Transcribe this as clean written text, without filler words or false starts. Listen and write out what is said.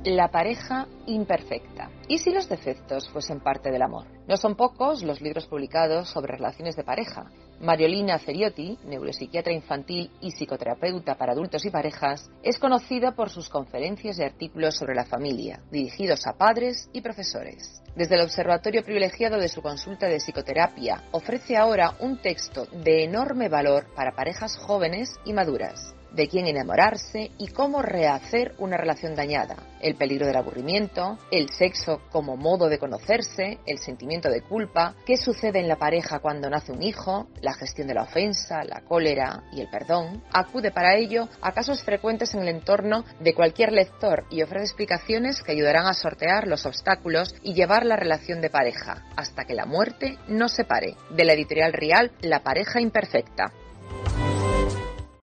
La pareja imperfecta. ¿Y si los defectos fuesen parte del amor? No son pocos los libros publicados sobre relaciones de pareja. Mariolina Ceriotti, neuropsiquiatra infantil y psicoterapeuta para adultos y parejas, es conocida por sus conferencias y artículos sobre la familia, dirigidos a padres y profesores. Desde el observatorio privilegiado de su consulta de psicoterapia, ofrece ahora un texto de enorme valor para parejas jóvenes y maduras. De quién enamorarse y cómo rehacer una relación dañada, el peligro del aburrimiento, el sexo como modo de conocerse, el sentimiento de culpa, qué sucede en la pareja cuando nace un hijo, la gestión de la ofensa, la cólera y el perdón. Acude para ello a casos frecuentes en el entorno de cualquier lector y ofrece explicaciones que ayudarán a sortear los obstáculos y llevar la relación de pareja hasta que la muerte nos separe. De la editorial Rial, La pareja imperfecta.